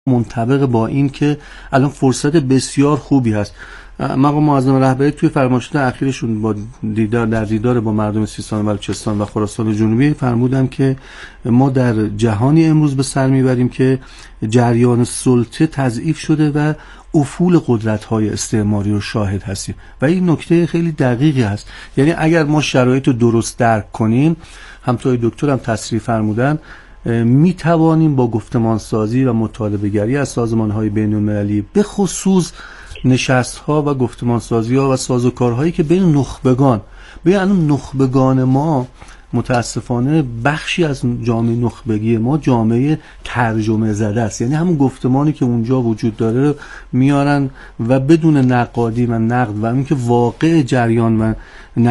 منطبق با این که الان فرصت بسیار خوبی هست. مقام معظم رهبری توی فرمایشات اخیرشون با دیدار با مردم سیستان و بلوچستان و خراسان جنوبی فرمودن که ما در جهانی امروز به سر میبریم که جریان سلطه تضعیف شده و افول قدرت‌های استعماری رو شاهد هستیم و این نکته خیلی دقیقی هست. یعنی اگر ما شرایط رو درست درک کنیم، همطور دکتر هم تصریح فرمودن، می توانیم با گفتمانسازی و مطالبه‌گری از سازمان‌های بین‌المللی به خصوص نشست‌ها و گفتمانسازی‌ها و سازوکارهایی که بین نخبگان، نخبگان ما متاسفانه بخشی از جامعه نخبگی ما جامعه ترجمه زده است، یعنی همون گفتمانی که اونجا وجود داره رو میارن و بدون نقادی و نقد و اینکه واقع جریان و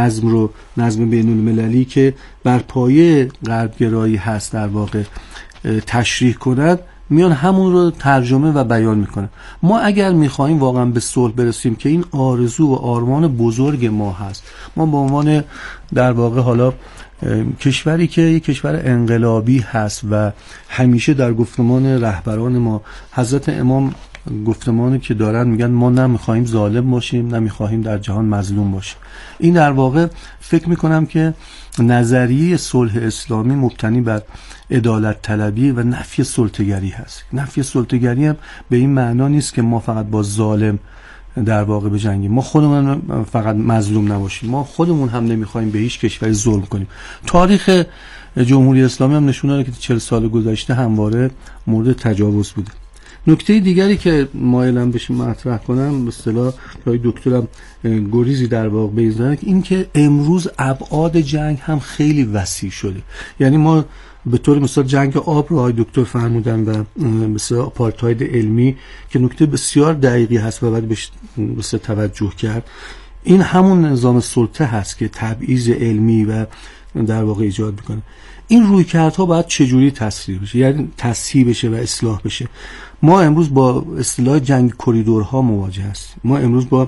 نظم بین المللی که بر پایه غربگرایی هست در واقع تشریح کند، میان همون رو ترجمه و بیان میکنن. ما اگر میخوایم واقعا به صلح برسیم که این آرزو و آرمان بزرگ ما هست، ما به عنوان در واقع حالا کشوری که یک کشور انقلابی هست و همیشه در گفتمان رهبران ما حضرت امام گفتمانی که دارن میگن ما نمیخوایم ظالم باشیم، نمیخوایم در جهان مظلوم باشیم. این در واقع فکر میکنم که نظریه صلح اسلامی مبتنی بر عدالت طلبی و نفی سلطه‌گری هست. نفی سلطه‌گری هم به این معنا نیست که ما فقط با ظالم در واقع بجنگیم، ما خودمون فقط مظلوم نباشیم، ما خودمون هم نمیخوایم به هیچ کشوری ظلم کنیم. تاریخ جمهوری اسلامی هم نشون داده که 40 سال گذشته همواره مورد تجاوز بوده. نکته دیگری که مایلم بهش مطرح کنم، به اصطلاح دکترم گریزی در واقع بزنن، این که امروز ابعاد جنگ هم خیلی وسیع شده. یعنی ما به طور مثال جنگ آب رو های دکتر فرمودن و مثلا آپارتاید علمی که نکته بسیار دقیقی هست و باید بهش توجه کرد، این همون نظام سلطه هست که تبعیض علمی و در واقع ایجاد میکنه. این رویکردها باید چجوری تصحیح بشه، یعنی تصحیح بشه و اصلاح بشه. ما امروز با اصطلاح جنگ کریدورها مواجه هستیم، ما امروز با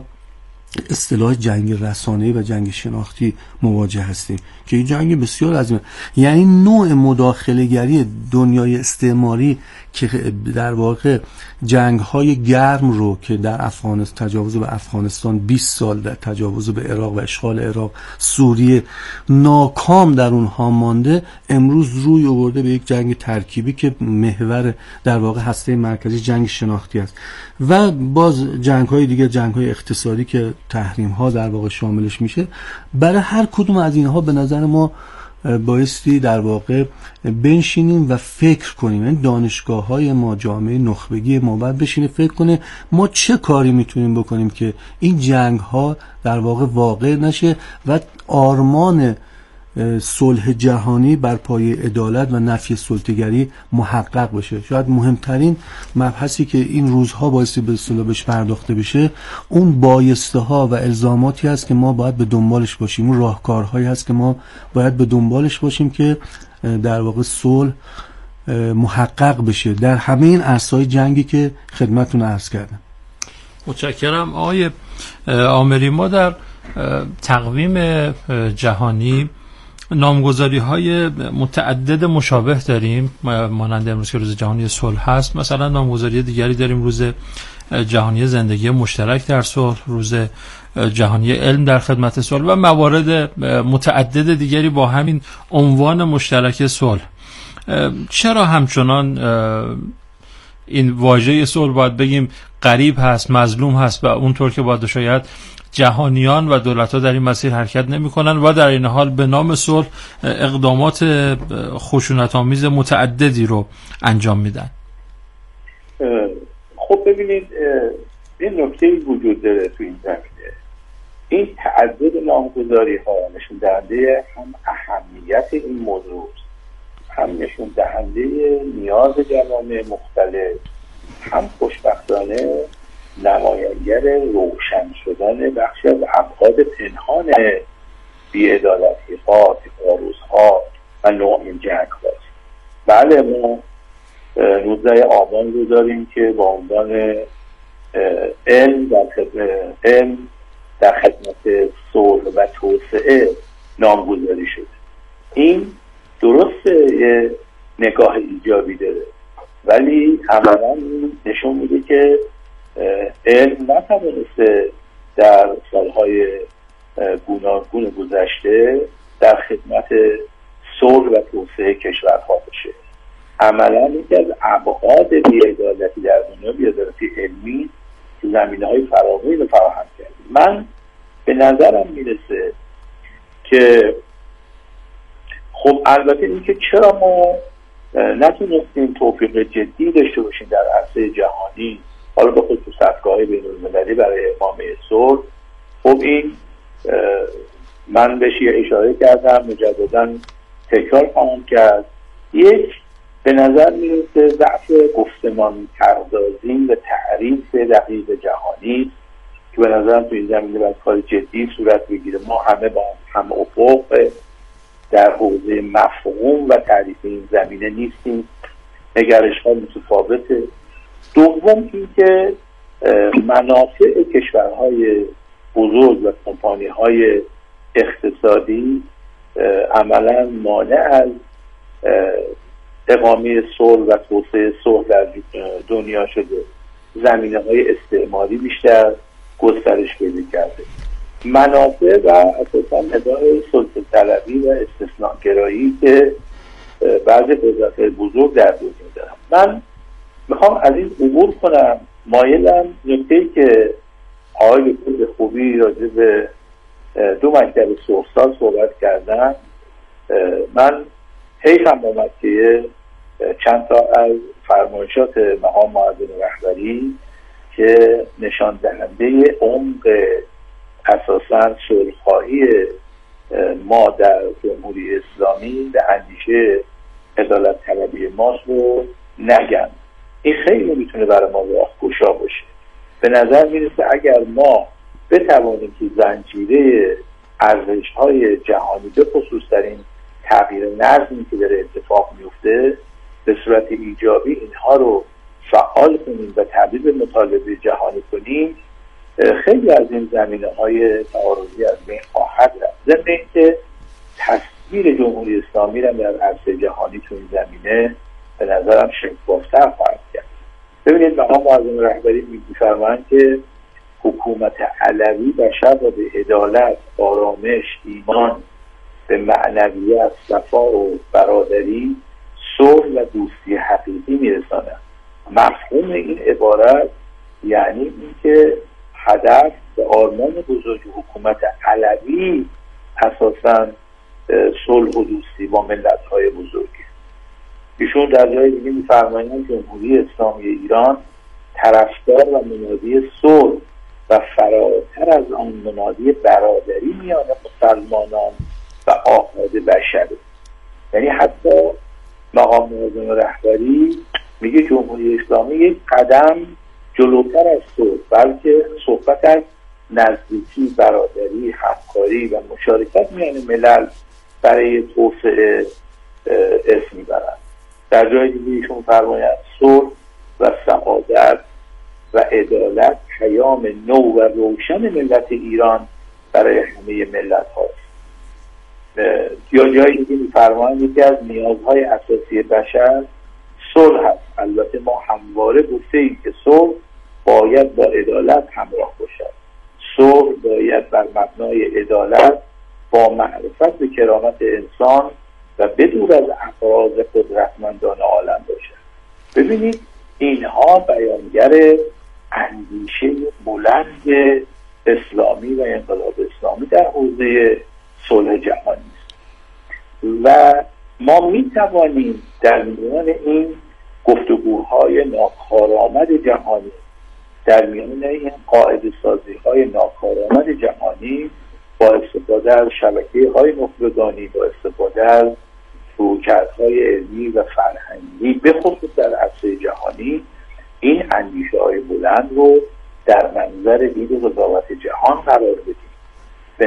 اصطلاح جنگ رسانه‌ای و جنگ شناختی مواجه هستیم که این جنگ بسیار عظیمه. یعنی نوع مداخله‌گری دنیای استعماری که در واقع جنگ‌های گرم رو که در افغانستان، تجاوز به افغانستان 20 سال، در تجاوز به عراق و اشغال عراق، سوریه، ناکام در اونها مانده، امروز روی آورده به یک جنگ ترکیبی که محور در واقع هسته مرکزی جنگ شناختی است. و باز جنگ‌های دیگه، جنگ‌های اقتصادی که تحریم‌ها در واقع شاملش میشه. برای هر کدوم از اینها به نظر ما بایستی در واقع بنشینیم و فکر کنیم. این دانشگاه‌های ما، جامعه نخبگی ما باید بشینه فکر کنه ما چه کاری میتونیم بکنیم که این جنگ‌ها در واقع نشه و آرمان صلح جهانی بر پایه عدالت و نفی سلطه‌گری محقق بشه. شاید مهمترین مبحثی که این روزها بایستی به اصطلاح بهش پرداخته بشه، اون بایسته ها و الزاماتی هست که ما باید به دنبالش باشیم، اون راهکارهایی هست که ما باید به دنبالش باشیم که در واقع صلح محقق بشه در همه این عرصه‌های جنگی که خدمتتون عرض کردم. متشکرم آقای عامری. ما در تقویم جهانی نامگذاری‌های متعدد مشابه داریم، مانند امروز که روز جهانی صلح هست. مثلا نامگذاری دیگری داریم روز جهانی زندگی مشترک در صلح، روز جهانی علم در خدمت صلح و موارد متعدد دیگری با همین عنوان مشترک صلح. چرا همچنان این واژه صلح باید بگیم غریب هست، مظلوم هست و اونطور که باید شاید جهانیان و دولت‌ها در این مسیر حرکت نمی‌کنن و در این حال به نام صلح اقدامات خشونت‌آمیز متعددی رو انجام میدن؟ خب ببینید، این نکته‌ای وجود داره تو این زمینه. این تعدد نامگذاری‌ها نشون دهنده هم اهمیت این موضوع، هم نشون دهنده نیاز جوامع مختلف، هم خوشبختانه نمایانگر روشن شدن بخشی از ابعاد پنهان بی‌عدالتی‌ها، تعارض‌ها و نوع این جنگ‌هاست. بله، ما 19 آبان رو داریم که با عنوان علم در خدمت صلح و توسعه نامگذاری شده. این درسته یه نگاه ایجابی داره، ولی عملا نشون میده که علم نتوانسته در سالهای گوناگون گذشته در خدمت صلح و توسعه کشورها بشه. عملا یکی از ابعاد بی‌عدالتی در دنیا بی‌عدالتی علمی که زمینه‌های فراوانی رو فراهم کرده. من به نظرم میرسه که خب البته اینکه چرا ما نتونستیم توفیق جدی داشته باشیم در عرصه جهانی، حالا به خصوص سطح‌های بین‌المللی برای اقامه صلح، خب این من بهش اشاره کردم، مجدداً تکرار خواهم کرد. یک، به نظر میرسه ضعف گفتمان پردازی و تعریف دقیق جهانی که به نظرم تو این زمینه باید کار جدی صورت بگیره. ما همه با هم افق در حوزه مفهوم و تعریف این زمینه نیستیم، نگرش ها متفاوته. دوم اینکه منافع کشورهای بزرگ و کمپانی های اقتصادی عملا مانع از اقامه صلح و توسعه صلح در دنیا شده. زمینه‌های استعماری بیشتر گسترش پیدا کرده. منافع و اساساً ندای سلطه طلبی و استثناءگرایی که بعضی قدرت‌های بزرگ در دنیا دارن. من میخوام از این عبور کنم. مایلم نکته‌ای که آقای به خوبی راجع به دو مکتب سرخسال صحبت کردن، من حیفم آمد که چند تا از فرمایشات مقام معظم رهبری که نشان دهنده عمق اساساً صلح‌خواهی ما در جمهوری اسلامی و اندیشه عدالت طلبی ماست رو نگم. این خیلی میتونه برای ما راهگشا باشه. به نظر میرسه اگر ما بتوانیم که زنجیره ارزش‌های جهانی به خصوص در این تغییر نظمی که داره اتفاق میفته به صورت ایجابی اینها رو فعال کنیم و تبدیل به مطالبه جهانی کنیم، خیلی از این زمینه‌های تعارضی از بین خواهد رفت. ضمن اینکه تصویر جمهوری اسلامی را در عرصه جهانی تو این زمینه به نظرم شکاف‌تر خواهد کرد. ببینید مقام معظم رهبری می‌فرمایند که حکومت علوی بشر را به عدالت، آرامش، ایمان، به معنویت، صفا و برادری، صلح و دوستی حقیقی میرساند. مفهوم این عبارت یعنی اینکه هدف و آرمان بزرگ حکومت علوی اساساً صلح و دوستی با ملت‌های بزرگی. ایشون در جای دیگه می‌فرمایند جمهوری اسلامی ایران طرفدار و منادی صلح و فراتر از آن منادی برادری میان مسلمانان و آحاد بشر. یعنی حتی مقام معظم رهبری میگه جمهوری اسلامی یک قدم جلوتر از صلح، بلکه صحبت از نزدیکی، برادری، همکاری و مشارکت میان ملل برای توسعه اسم میبرند. در جای دیگه ایشون فرمایند صلح و سعادت و عدالت پیام نو و روشن ملت ایران برای همه ملت هاست. یا جایی دیگه میفرمایند یکی از نیازهای اساسی بشر صلح هست. البته ما همواره گفته‌ایم که صلح باید با عدالت همراه باشد. صلح باید بر مبنای عدالت با معرفت به کرامت انسان و بدور از افراز قدرتمندان عالم باشد. ببینید اینها بیانگر اندیشه بلند اسلامی و انقلاب اسلامی در حوزه صلح جهانی است و ما می توانیم در میان این گفتگوهای ناکارآمد جهانی، در میان این قاعده سازی های ناکارآمد جهانی با استفاده از شبکه های نخبگانی، با استفاده از رویکردهای علمی و فرهنگی به خصوص در عرصه جهانی این اندیشه های بلند رو در منظر دید قضاوت جهان قرار بدیم. به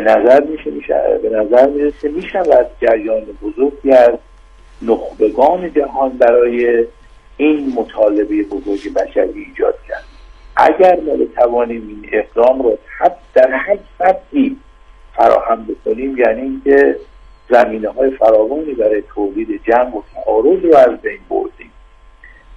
نظر میرسه میشود جریان بزرگی از نخبگان جهان برای این مطالبه بزرگ بشری ایجاد کرد. اگر ما بتوانیم این اقدام رو در هر سطحی فراهم بکنیم، یعنی اینکه زمینه‌های فراوانی برای تولید جنگ و تعارض رو از بین بردیم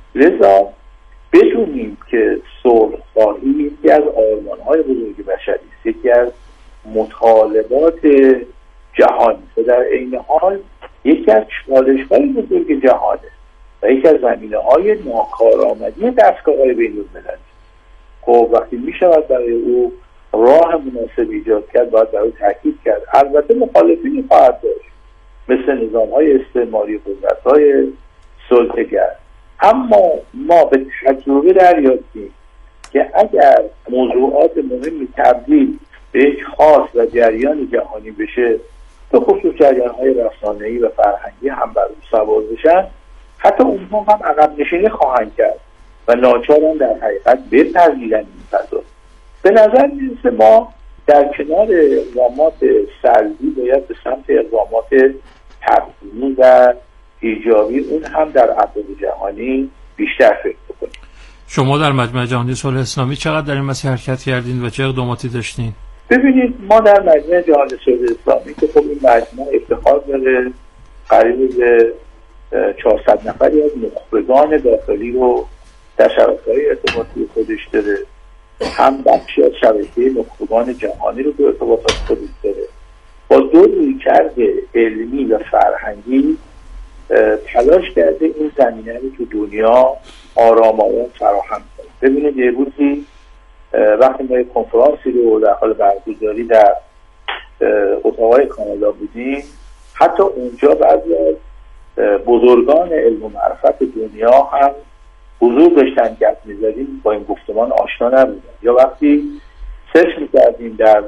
لذا بدونیم که صلح‌خواهی یکی از آرمان‌های بزرگ بشری است، یکی از مطالبات جهانی و در عین حال یکی از چالش‌های بزرگ جهانه و یکی از زمینه‌های ناکارآمدی دستگاه‌های بین‌المللی. خب وقتی می‌شود برای او راه مناسب ایجاد کرد، باید برای او تاکید کرد. البته مخالفینی خواهد داشت مثل نظام‌های استعماری، قدرت‌های صلح‌گر، اما ما به تجربه دریافتیم که اگر موضوعات مهمی تبدیل به یک خاص و جریان جهانی بشه، به خصوص جریان‌های رسانه‌ای و فرهنگی هم بر او سوار بشن، حتی اونها هم عقب نشینی خواهند کرد و ناچارن در حقیقت بپذیرن این فضا. به نظر میرسه ما در کنار اقدامات سلبی باید به سمت اقدامات تبدیلی و ایجابی اون هم در ابعاد جهانی بیشتر فکر بکنیم. شما در مجمع جهانی صلح اسلامی چقدر در این مسیر حرکت کردین و چه اقداماتی داشتین؟ ببینید ما در مجمع جهانی صلح اسلامی که خب این مجمع افتخار داره قریب به 400 نفری از نخبگان داخلی رو در شبکه‌های ارتباطی خودش داره، هم بخشی از شبکه نخبگان جهانی رو به ارتباطات خودش داره، با دو رویکرد علمی و فرهنگی تلاش کرده این زمینه رو تو دنیا آرام فراهم کنه. ببینید یه روزی وقتی ما یک کنفرانسی رو در حال برگزاری در اتاقای کانادا بودیم، حتی اونجا بعضی از بزرگان علم و معرفت دنیا هم حضور داشتن که می‌زدیم با این گفتمان آشنا نبودن، یا وقتی سرچ می‌کردیم در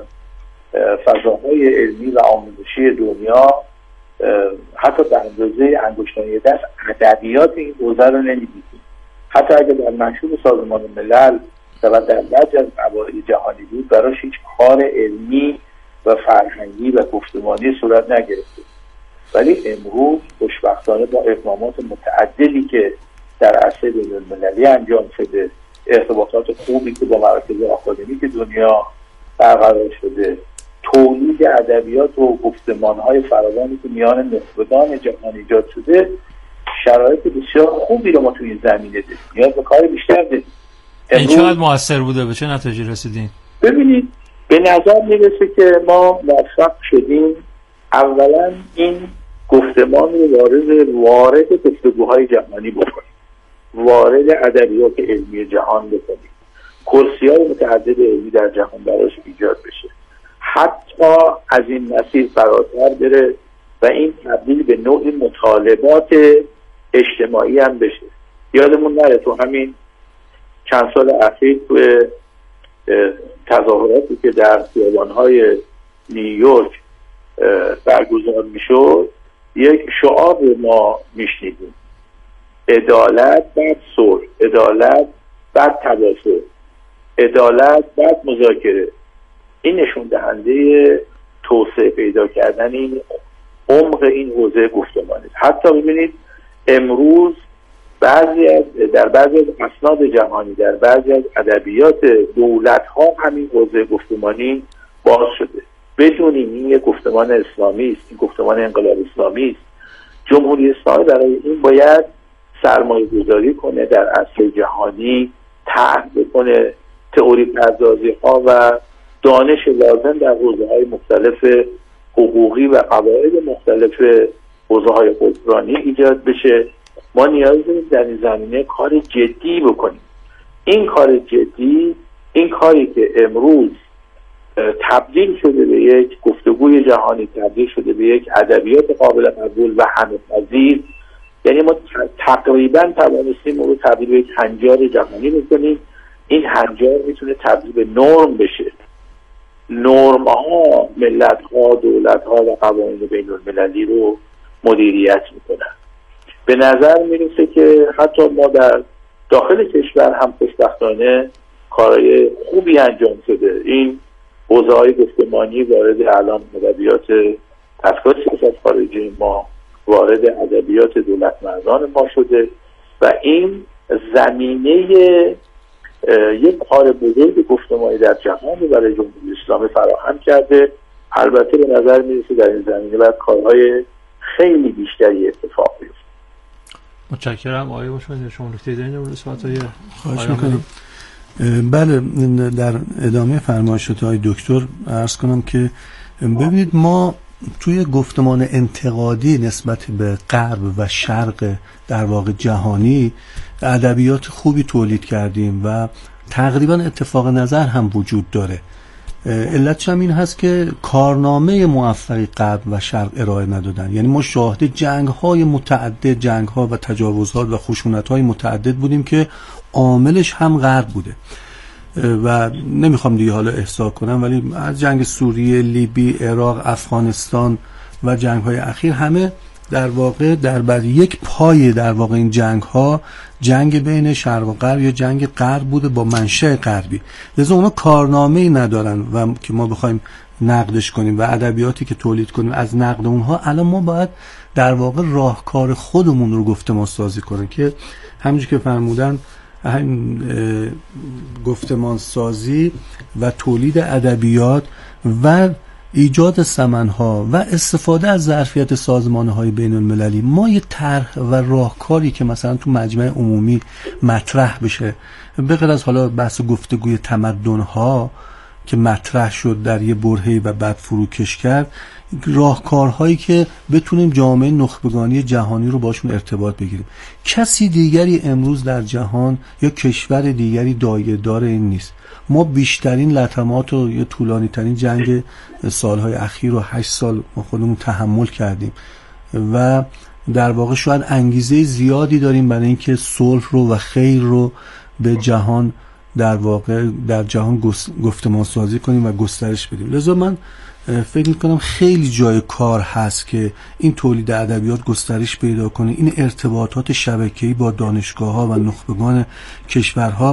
فضاهای علمی و آموزشی دنیا، حتی در اندازه انگشتانی دست ادبیات این حوزه رو نمی‌دیدیم. حتی اگر در منشور سازمان ملل و در بعضی از قواعد جهانی بود، براش هیچ کار علمی و فرهنگی و گفتمانی صورت نگرفته. ولی امروز خوشبختانه با اقدامات متعددی که در عرصه بین‌المللی انجام شده، ارتباطات خوبی که با مراکز آکادمیک دنیا برقرار شده، تولید ادبیات و گفتمان‌های فراوانی که میان نخبگان جهان ایجاد شده، شرایط بسیار خوبی رو ما توی این زمینه داریم. نیاز به کار بیشتر داریم. این چقدر موثر بوده؟ به چه نتیجه رسیدین؟ ببینید به نظر میرسه که ما موفق شدیم اولا این گفتمان رو وارد گفتگوهای جهانی بکنیم، وارد ادبیات علمی جهان بکنیم، کرسی‌های متعدد علمی در جهان براش ایجاد بشه، حتی از این مسیر فراتر بره و این تبدیل به نوعی مطالبات اجتماعی هم بشه. یادمون نره تو همین چند سال اخیر تو تظاهراتی که در خیابان‌های نیویورک برگزار میشد، یک شعار ما میشنیدیم: عدالت بعد صلح، عدالت بعد تبادل، عدالت بعد مذاکره. این نشون دهنده توسعه پیدا کردن این عمق این حوزه گفتمانی. حتی ببینید امروز در بعضی از اسناد جهانی، در بعضی از ادبیات دولت‌ها همین حوزه گفتمانی باز شده. بدونیم این یک گفتمان اسلامی است، این گفتمان انقلاب اسلامی است. جمهوری اسلامی برای این باید سرمایه گذاری کنه، در عرصه جهانی طرح بکنه تئوری پردازی ها و دانش لازم در حوزه‌های مختلف حقوقی و قواعد مختلف حوزه‌های حکمرانی ایجاد بشه. ما نیاز داریم در این زمینه کار جدی بکنیم. این کار جدی، این کاری که امروز تبدیل شده به یک گفتگوی جهانی، تبدیل شده به یک ادبیات قابل قبول و همه‌پذیر، یعنی ما تقریبا توانستیم رو تبدیل به یک هنجار جهانی بکنیم. این هنجار میتونه تبدیل به نرم بشه. نرم ها ملت ها، دولت ها و قوانین بین المللی رو مدیریت میکنن. به نظر میرسه که حتی ما در داخل کشور هم خوشبختانه کارهای خوبی انجام شده. این حوزه‌های گفتمانی وارد الان ادبیات دستگاه سیاست خارجی ما، وارد ادبیات دولت مردان ما شده و این زمینه یک کار بزرگ گفتمانی در جهان رو برای جمهوری اسلامی فراهم کرده. البته به نظر میرسه در این زمینه باید کارهای خیلی بیشتری اتفاق بیفته. متشکرم. آقای باشد شما نکته دارین در صحبت‌های خواهش می‌کنم. بله، در ادامه فرمایشات های دکتر عرض کنم که ببینید ما توی گفتمان انتقادی نسبت به غرب و شرق در واقع جهانی ادبیات خوبی تولید کردیم و تقریبا اتفاق نظر هم وجود داره. علتش هم این هست که کارنامه موفقی غرب و شرق ارائه ندادن. یعنی ما شاهد جنگ‌های متعدد، جنگ‌ها و تجاوزات و خشونت‌های متعدد بودیم که عاملش هم غرب بوده و نمیخوام دیگه حالا احصا کنم، ولی از جنگ سوریه، لیبی، عراق، افغانستان و جنگ‌های اخیر همه در واقع در بر یک پای در واقع این جنگ‌ها جنگ بین شرق و غرب یا جنگ غرب بوده با منشأ غربی. لذا اونا کارنامه‌ای ندارن و که ما بخوایم نقدش کنیم و ادبیاتی که تولید کنیم از نقد اونها الان ما باید در واقع راهکار خودمون رو گفتمان سازی کنیم که همونجوری که فرمودن همین گفتمان سازی و تولید ادبیات و ایجاد سمن‌ها و استفاده از ظرفیت سازمان‌های بین‌المللی. ما یه طرح و راهکاری که مثلا تو مجمع عمومی مطرح بشه، به غیر از حالا بحث گفتگوی تمدن‌ها که مطرح شد در یه برهه‌ای و بعد فروکش کرد، راهکارهایی که بتونیم جامعه نخبگانی جهانی رو باشون ارتباط بگیریم. کسی دیگری امروز در جهان یا کشور دیگری دایه‌دار این نیست. ما بیشترین لطمات و یا طولانی ترین جنگ سالهای اخیر رو 8 سال ما خودمون تحمل کردیم و در واقع شاید انگیزه زیادی داریم برای اینکه صلح رو و خیر رو به جهان در واقع در جهان گفتمان سازی کنیم و گسترش بدیم. لذا من فکر میکنم خیلی جای کار هست که این تولید ادبیات گسترش پیدا کنه، این ارتباطات شبکه‌ای با دانشگاه‌ها و نخبگان کشورها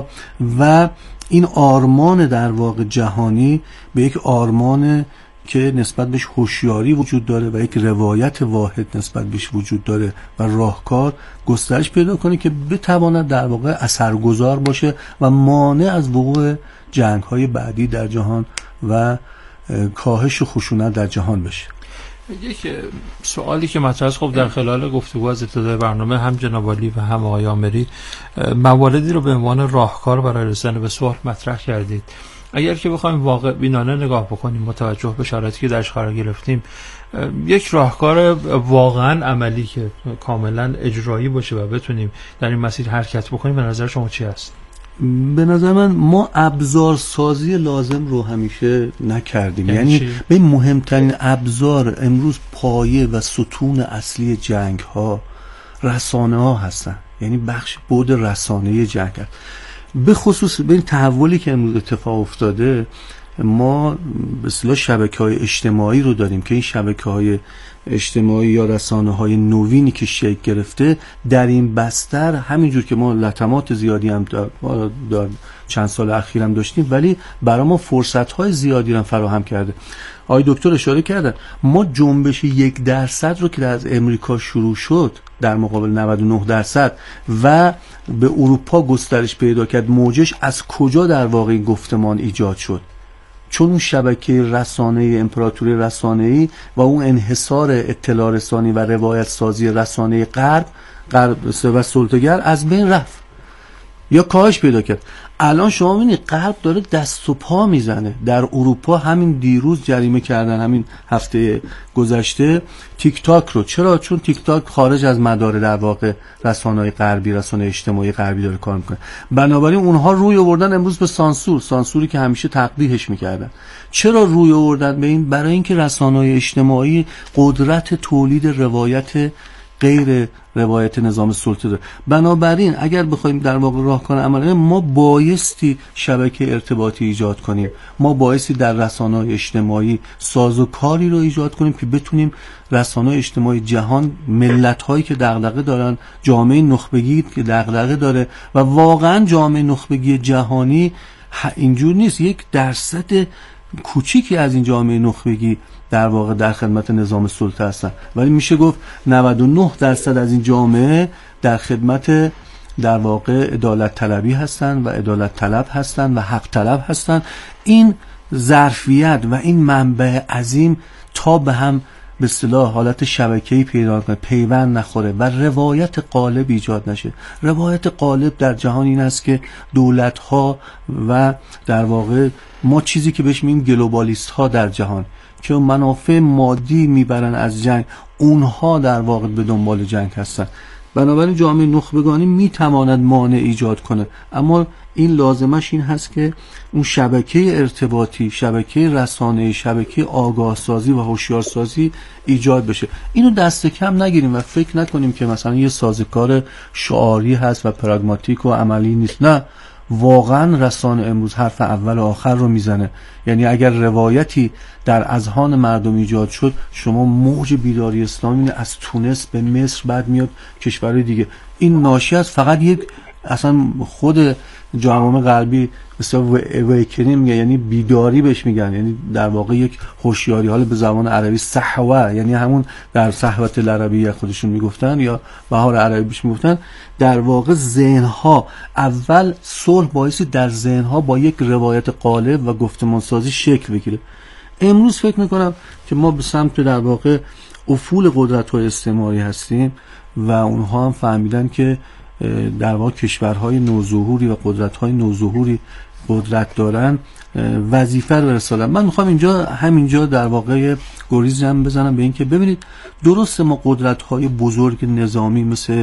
و این آرمان در واقع جهانی به یک آرمان که نسبت بهش هوشیاری وجود داره و یک روایت واحد نسبت بهش وجود داره و راهکار گسترش پیدا کنه که بتواند در واقع اثرگذار باشه و مانع از وقوع جنگ‌های بعدی در جهان و کاهش خشونت در جهان بشه. یک سوالی که مطرح است، خب در خلال گفتگو از ابتدای برنامه هم جناب عالی و هم آقای آمری مواردی رو به عنوان راهکار برای رسیدن به صلح مطرح کردید. اگر که بخوایم واقع بینانه نگاه بکنیم، متوجه به شرایطی که درش قرار گرفتیم، یک راهکار واقعا عملی که کاملا اجرایی باشه و بتونیم در این مسیر حرکت بکنیم، به نظر شما چی است؟ به نظر من ما ابزارسازی لازم رو همیشه نکردیم. یعنی به مهمترین ابزار امروز پایه و ستون اصلی جنگ ها رسانه ها هستن. یعنی بخش بود رسانه جنگ هست. به خصوص به این تحولی که امروز اتفاق افتاده، ما به اصطلاح شبکه‌های اجتماعی رو داریم که این شبکه‌های اجتماعی یا رسانه‌های نوینی که شکل گرفته در این بستر، همینجور که ما لطمات زیادی هم در چند سال اخیر هم داشتیم، ولی برای ما فرصت‌های زیادی هم فراهم کرده. آقای دکتر اشاره کردن ما جنبش 1% رو که از امریکا شروع شد در مقابل 99% و به اروپا گسترش پیدا کرد، موجش از کجا در واقع این گفتمان ایجاد شد؟ چون اون شبکه رسانه امپراتوری رسانه‌ای و اون انحصار اطلاع رسانی و روایت سازی رسانه غرب و سلطه‌گر از بین رفت یا کاهش پیدا کرد. الان شما ببینید غرب داره دست و پا میزنه. در اروپا همین دیروز جریمه کردن، همین هفته گذشته، تیک تاک رو. چرا؟ چون تیک تاک خارج از مدار در واقع رسانه‌های غربی، رسانه اجتماعی غربی داره کار میکنه. بنابراین اونها روی آوردن امروز به سانسوری که همیشه تقبیحش میکردن. چرا روی آوردن به این؟ برای اینکه رسانه‌های اجتماعی قدرت تولید روایت غیر روایت نظام سلطه داره. بنابراین اگر بخوایم در واقع راهکار عملی، ما بایستی شبکه ارتباطی ایجاد کنیم، ما بایستی در رسانه‌های اجتماعی سازوکاری رو ایجاد کنیم که بتونیم رسانه‌های اجتماعی جهان، ملت‌هایی که دغدغه دارن، جامعه نخبگی که دغدغه داره و واقعا جامعه نخبگی جهانی اینجور نیست، 1% کوچیکی از این جامعه نخبگی در واقع در خدمت نظام سلطه هستن، ولی میشه گفت 99% از این جامعه در خدمت در واقع عدالت طلبی هستن و عدالت طلب هستن و حق طلب هستن. این ظرفیت و این منبع عظیم تا به هم به اصطلاح حالت شبکه‌ای پیدا کنه، پیوند نخوره و روایت غالب ایجاد نشه. روایت غالب در جهان این است که دولت‌ها و در واقع ما چیزی که بهش میگیم گلوبالیست‌ها در جهان که منافع مادی میبرن از جنگ، اونها در واقع به دنبال جنگ هستن. بنابراین جامعه نخبگانی میتواند مانع ایجاد کنه، اما این لازمش این هست که اون شبکه ارتباطی، شبکه رسانه‌ای، شبکه آگاهسازی و هوشیارسازی ایجاد بشه. اینو دست کم نگیریم و فکر نکنیم که مثلا یه سازوکار شعاری هست و پراگماتیک و عملی نیست. نه، واقعا رسانه امروز حرف اول و آخر رو میزنه. یعنی اگر روایتی در اذهان مردم ایجاد شد، شما موج بیداری اسلامی از تونس به مصر بعد میاد کشورهای دیگه، این ناشی از فقط یک، اصلا خود جامعه غربی مثلا اویکنینگ میگه، یعنی بیداری بهش میگن، یعنی در واقع یک هوشیاری، حالا به زبان عربی صحوه، یعنی همون در صحوت العربیه خودشون میگفتن یا بهار عربی بهش میگفتن. در واقع ذهنها اول صلح بایستی در ذهنها با یک روایت غالب و گفتمانسازی شکل بگیره. امروز فکر میکنم که ما به سمت در واقع افول قدرت‌های استعماری هستیم و اونها هم فهمیدن که در واقع کشورهای نوظهوری و قدرت‌های نوظهوری قدرت دارن، وظیفه رو برسالن. من میخوام همینجا در واقع گریزم بزنم به این که ببینید، درسته ما قدرت‌های بزرگ نظامی مثل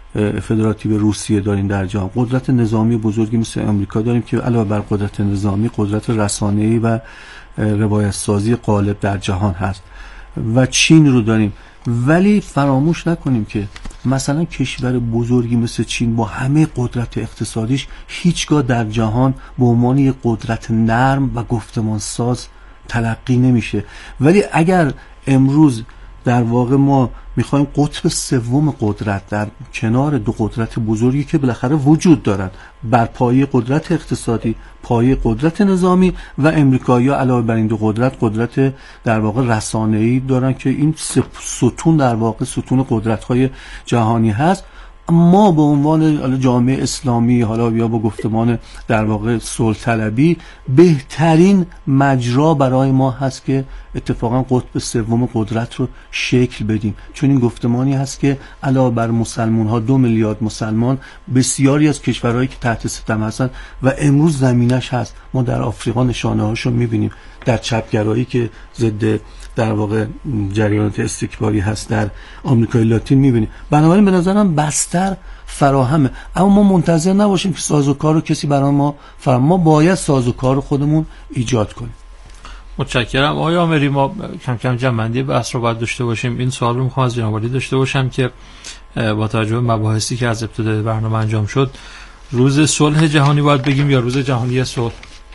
فدراتیو روسیه داریم در جهان، قدرت نظامی بزرگی مثل امریکا داریم که علاوه بر قدرت نظامی قدرت رسانه‌ای و روایت سازی غالب در جهان هست و چین رو داریم. ولی فراموش نکنیم که مثلا کشور بزرگی مثل چین با همه قدرت اقتصادیش هیچگاه در جهان به عنوان یک قدرت نرم و گفتمان ساز تلقی نمیشه. ولی اگر امروز در واقع ما میخوایم قطب سوم قدرت در کنار دو قدرت بزرگی که بالاخره وجود دارن بر پایه قدرت اقتصادی، پایه قدرت نظامی و امریکایی‌ها علاوه بر این دو قدرت در واقع رسانه‌ای دارن که این ستون در واقع ستون قدرت‌های جهانی هست، ما به عنوان جامعه اسلامی حالا یا با گفتمان در واقع صلح طلبی بهترین مجرا برای ما هست که اتفاقا قطب سوم قدرت رو شکل بدیم. چون این گفتمانی هست که علاوه بر مسلمان ها 2 میلیارد مسلمان، بسیاری از کشورهایی که تحت ستم هستن و امروز زمینش هست. ما در آفریقا نشانه هاشو میبینیم، در چپگرایی که ضد در واقع جریانات استکباری هست در آمریکای لاتین میبینیم. بنابراین به نظرم بستر فراهمه، اما ما منتظر نباشیم که سازوکار رو کسی برای ما باید سازوکار رو خودمون ایجاد کنیم. متشکرم آقای آمری. ما کم کم جمع‌بندی بحث رو باید داشته باشیم. این سوال رو میخوام از جناب عالی داشته باشم که با توجه به مباحثی که از ابتدای برنامه انجام شد، روز صلح جهانی باید بگیم یا روز جهانی صلح؟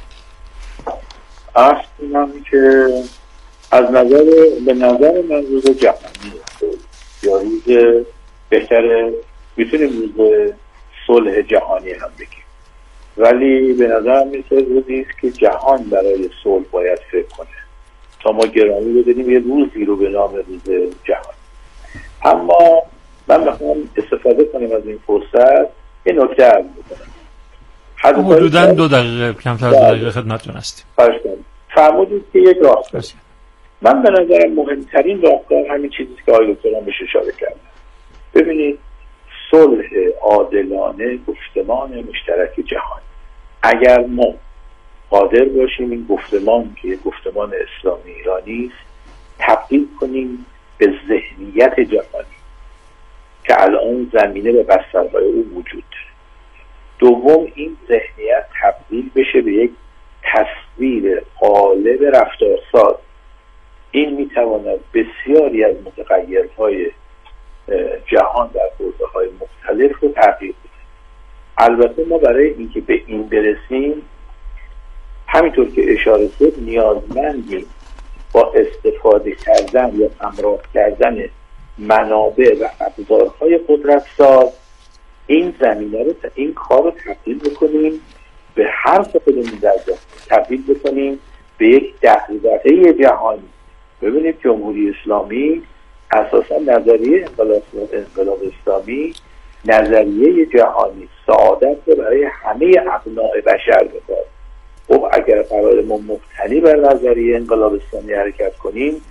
اصلا که از به نظر من روز جهانی یا روز بهتره میتونیم روز صلح جهانی هم بگیم، ولی به نظر میسه روزی است که جهان برای صلح باید فکر کنه تا ما گرامی بدونیم یه روزی رو به نام روز جهان. اما من میخوام استفاده کنیم از این فرصت یه نکته عرض بکنم. حدوداً 2 دقیقه، کمتر از 2 دقیقه خدمتتون هستیم. فرمودید که یک راهکار. من به نظرم مهمترین راهکار همین چیزی که آقای دکتر هم بهش اشاره کردن. ببینید، صلح عادلانه، گفتمان مشترک جهان. اگر ما قادر باشیم این گفتمان که گفتمان اسلامی ایرانی است تبدیل کنیم به ذهنیت جهانی که الان زمینه به بسترهای او وجود داره. دوم، این ذهنیت تبدیل بشه به یک تصویر قالب رفتارساز. این میتواند بسیاری از متغیرهای جهان در حوزه‌های مختلف رو تغییر بده. البته ما برای اینکه به این برسیم، همینطور که اشاره شد، نیازمندیم با استفاده کردن یا همراه کردن منابع و ابزارهای قدرت‌ساز این زمینه رو، این کار رو تبدیل بکنیم به حرف خودمون در جهان، تبدیل بکنیم به یک دغدغه جهانی. ببینید جمهوری اسلامی اساسا نظریه انقلاب اسلامی نظریه جهانی سعادت رو برای همه ابناء بشر می‌خواد. خب اگر قرار ما مبتنی بر نظریه انقلاب اسلامی حرکت کنیم،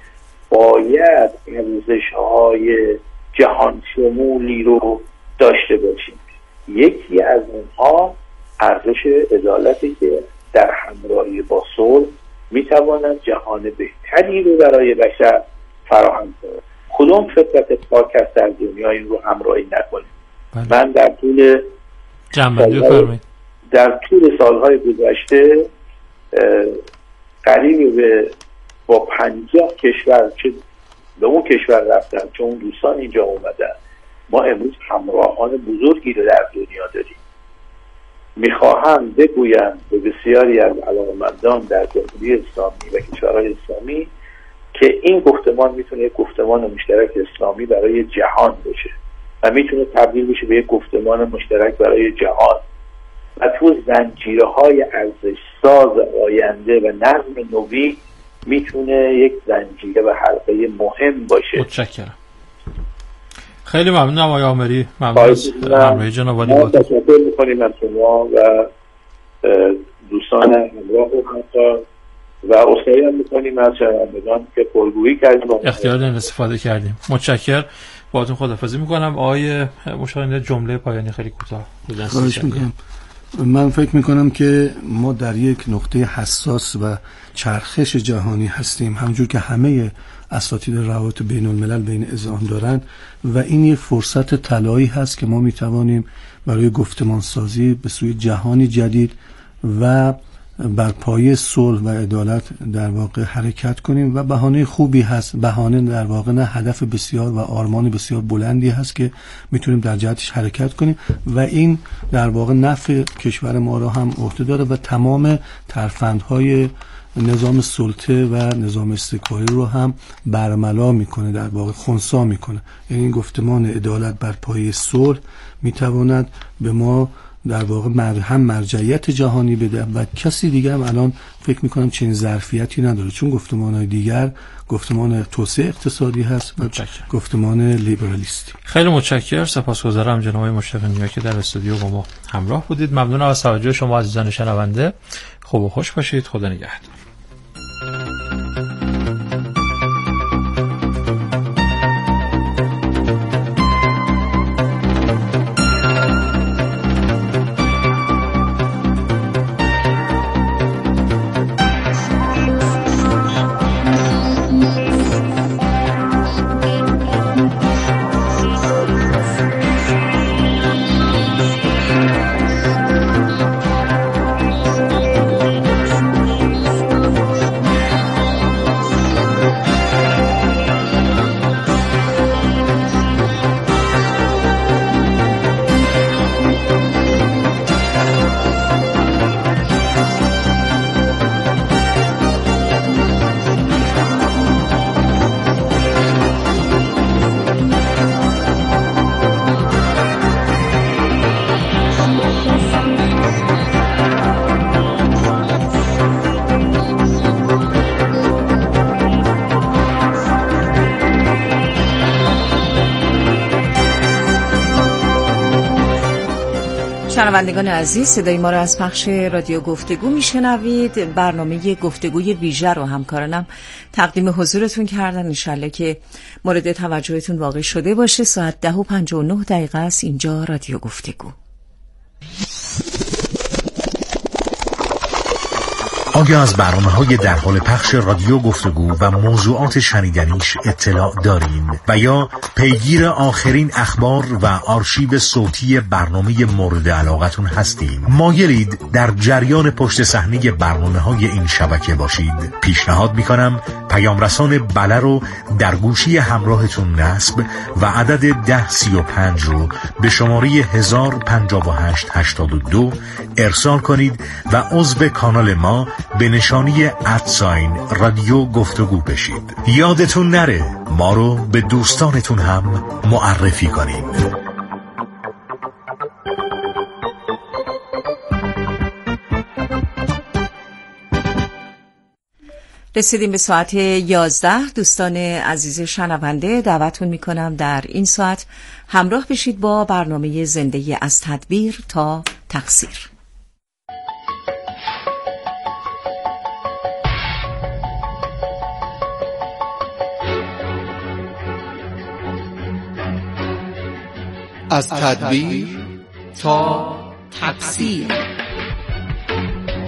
باید ارزش‌های جهان شمولی رو داشته باشیم. یکی از اونها ارزش عدالتی که در همراهی با صلح میتواند جهان بهتری رو برای بشر فراهم کنه. کدوم فطرت پاک است در دنیا این رو همراهی نکنیم؟ من در طول سالهای گذشته قریب به با 50 کشور چه به اون کشور رفتم چون اون دوستان اینجا اومدن. ما امروز همراهان بزرگی رو در دنیا داریم. میخواهم بگویم به بسیاری از علاقه‌مندان در جمهوری اسلامی و کشورهای اسلامی که این گفتمان میتونه یک گفتمان مشترک اسلامی برای جهان باشه و میتونه تبدیل بشه به یک گفتمان مشترک برای جهان و تو زنجیرهای ارزش ساز آینده و نظم نوی میتونه یک زنجیره و حلقه مهم باشه. متشکرم. خیلی ممنونم آقای عامری. ممنون از همراهی جناب عالی. ما تشکر میکنیم از شما و دوستان همراه و همکار و اصلاحی هم میکنیم از شنوندگان که پرگویی کردیم اختیار استفاده کردیم. متشکر. باهاتون خداحافظی میکنم. آقای مشاور جمله پایانی خیلی کوتاه خواهش میکنم. من فکر میکنم که ما در یک نقطه حساس و چرخش جهانی هستیم، همونجور که همه اساتید روابط بین الملل بین اذعان دارن و این یک فرصت طلایی هست که ما میتوانیم برای گفتمان سازی به سوی جهانی جدید و بر پایه صلح و عدالت در واقع حرکت کنیم و بهانه خوبی هست، بهانه در واقع نه، هدف بسیار و آرمان بسیار بلندی هست که میتونیم در جهتش حرکت کنیم و این در واقع نفع کشور ما را هم عهده داره و تمام ترفندهای نظام سلطه و نظام استکباری رو هم برملا میکنه، در واقع خنثی میکنه. یعنی این گفتمان عدالت بر پایه صلح میتواند به ما در واقع هم مرجعیت جهانی بده و کسی دیگه هم الان فکر میکنم چنین ظرفیتی نداره، چون گفتمان‌های دیگر گفتمان توسعه اقتصادی هست و گفتمان لیبرالیستی. خیلی متشکرم. سپاسگزارم جناب مشتاق نیا که در استودیو با ما همراه بودید. ممنونم از توجه شما عزیزان شنونده. خوب و خوش باشید. خدا نگهدار. شنوندگان عزیز، صدای ما را از پخش رادیو گفتگو میشنوید. برنامه گفتگوی ویژه رو همکارانم تقدیم حضورتون کردن، انشالله که مورد توجهتون واقع شده باشه. ساعت 10:59 است اینجا رادیو گفتگو. آیا از برنامه‌های در حال پخش رادیو گفتگو و موضوعات شنیدنیش اطلاع دارین و یا پیگیر آخرین اخبار و آرشیو صوتی برنامه مورد علاقتون هستین؟ مایلید در جریان پشت صحنه برنامه‌های این شبکه باشید؟ پیشنهاد می‌کنم پیام رسان بله رو در گوشی همراهتون نصب و عدد 1035 رو به شماره 105882 ارسال کنید و عضو کانال ما به نشانی @رادیو گفتگو بشید. یادتون نره ما رو به دوستانتون هم معرفی کنید. رسیدیم به ساعت 11. دوستان عزیز شنونده، دعوتون میکنم در این ساعت همراه بشید با برنامه زنده از تدبیر تا تقصیر. از تدبیر تا تفسیر.